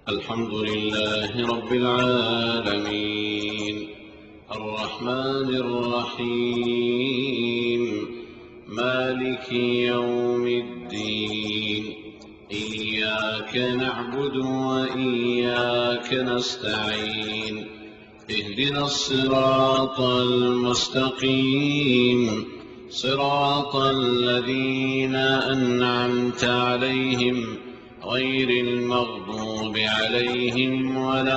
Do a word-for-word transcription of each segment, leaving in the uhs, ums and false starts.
الحمد لله رب العالمين الرحمن الرحيم مالك يوم الدين إياك نعبد وإياك نستعين اهدنا الصراط المستقيم صراط الذين أنعمت عليهم غير المغضوب عليهم ولا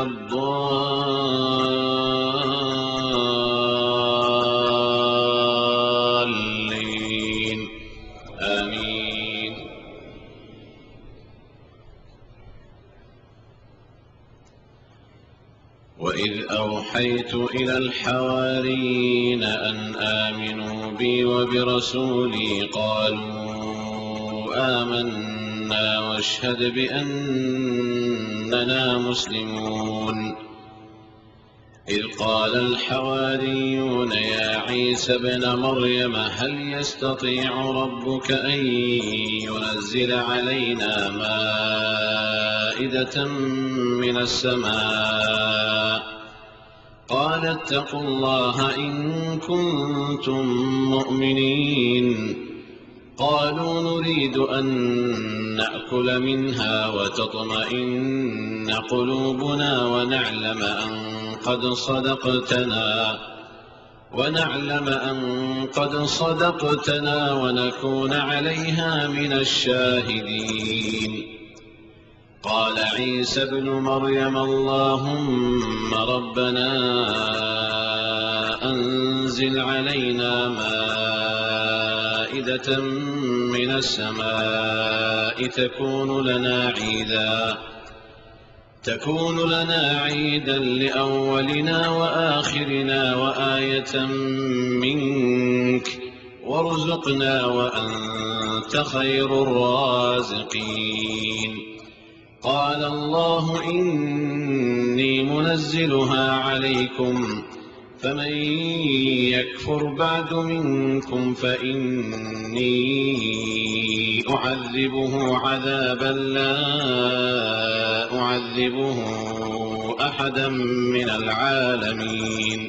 الضالين آمين. وإذ أوحيت إلى الحواريين أن آمنوا بي وبرسولي قالوا آمنا واشهد بأننا مسلمون. إذ قال الحواريون يا عيسى ابن مريم هل يستطيع ربك أن ينزل علينا مائدة من السماء قال اتقوا الله إن كنتم مؤمنين. قالوا نريد أن نأكل منها وتطمئن قلوبنا ونعلم أن قد صدقتنا ونعلم أن قد صدقتنا ونكون عليها من الشاهدين. قال عيسى ابن مريم اللهم ربنا أنزل علينا مائدة من السماء تكون لنا عيدا تكون لنا عيدا لأولنا وآخرنا وآية منك وارزقنا وأنت خير الرازقين. قال الله إني منزلها عليكم فمن يكفر بعد منكم فإني أعذبه عذابا لا أعذبه أحدا من العالمين.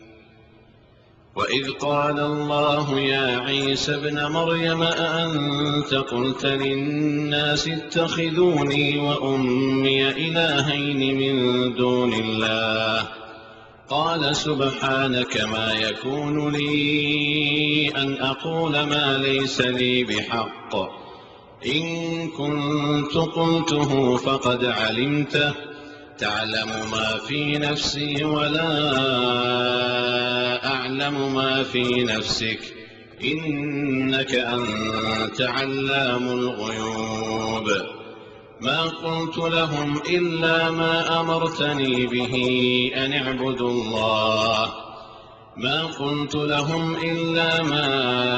وإذ قال الله يا عيسى ابن مريم أأنت قلت للناس اتخذوني وأمي إلهين من دون الله قال سبحانك ما يكون لي أن أقول ما ليس لي بحق إن كنت قلته فقد علمته تعلم ما في نفسي ولا أعلم ما في نفسك إنك أنت علام الغيوب. ما قلت لهم إلا ما أمرتني به أن اعبدوا الله ما قلت لهم إلا ما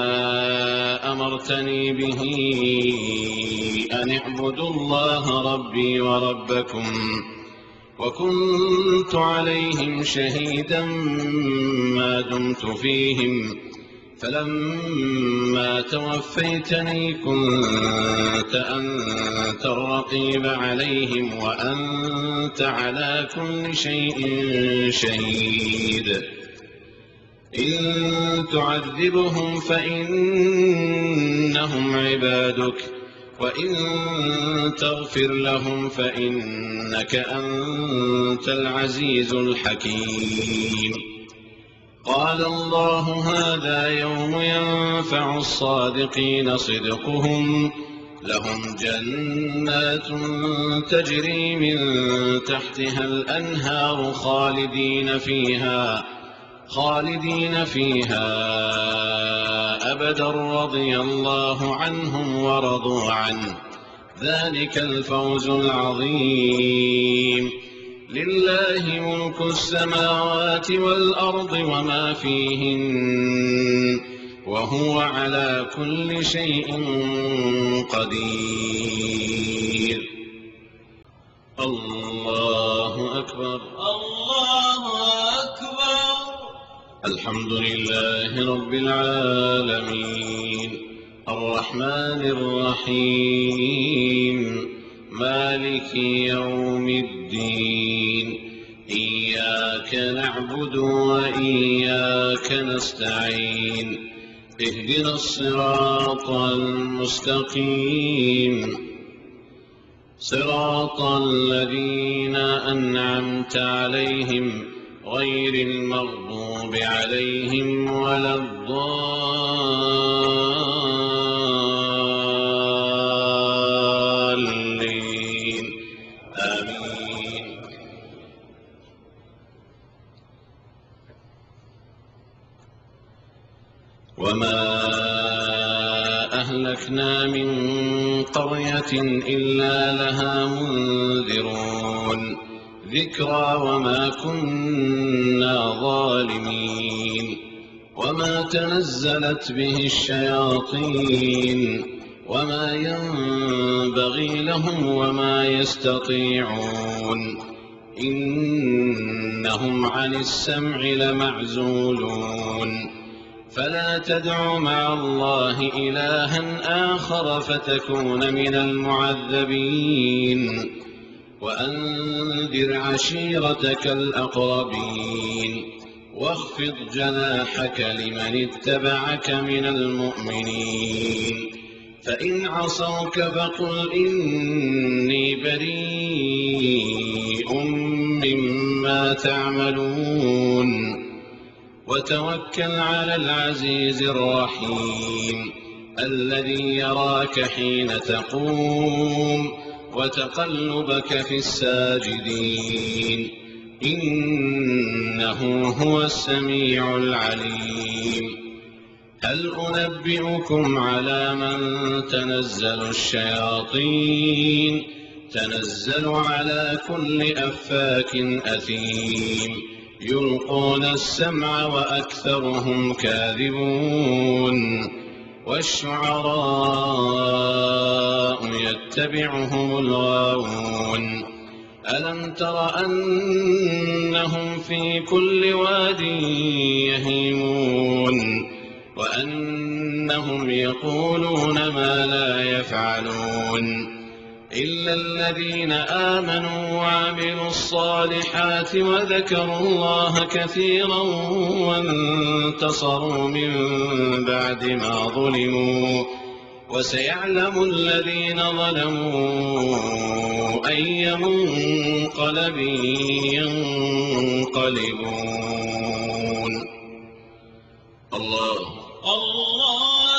أمرتني به أن اعبدوا الله ربي وربكم وكنت عليهم شهيدا ما دمت فيهم فلما توفيتني كنت أنت الرقيب عليهم وأنت على كل شيء شهيد. إن تعذبهم فإنهم عبادك وإن تغفر لهم فإنك أنت العزيز الحكيم. قال الله هذا يوم ينفع الصادقين صدقهم لهم جنات تجري من تحتها الأنهار خالدين فيها خالدين فيها أبدا رضي الله عنهم ورضوا عنه ذلك الفوز العظيم. لله ملك السماوات والأرض وما فيهن وهو على كل شيء قدير. الله أكبر الله أكبر. الحمد لله رب العالمين الرحمن الرحيم مالك يوم الدين إياك نعبد وإياك نستعين اهدنا الصراط المستقيم صراط الذين أنعمت عليهم غير المغضوب عليهم ولا الضالين آمين. وما أهلكنا من قرية إلا لها منذرون ذكرى وما كنا ظالمين. وما تنزلت به الشياطين وما ينبغي لهم وما يستطيعون إنهم عن السمع لمعزولون. فلا تدع مع الله إلها آخر فتكون من المعذبين. وأنذر عشيرتك الأقربين واخفض جناحك لمن اتبعك من المؤمنين. فإن عصوك فقل إني بريء مما تعملون. وتوكل على العزيز الرحيم الذي يراك حين تقوم وتقلبك في الساجدين إنه هو السميع العليم. هل أنبئكم على من تنزل الشياطين؟ تنزل على كل أفاك أثيم يلقون السمع وأكثرهم كاذبون. والشعراء يتبعهم الغاوون. ألم تر أنهم في كل واد يهيمون وأنهم يقولون ما لا يفعلون إلا الذين آمنوا وعملوا الصالحات وذكروا الله كثيرا وانتصروا من بعد ما ظلموا. وسيعلم الذين ظلموا أي منقلب ينقلبون. الله الله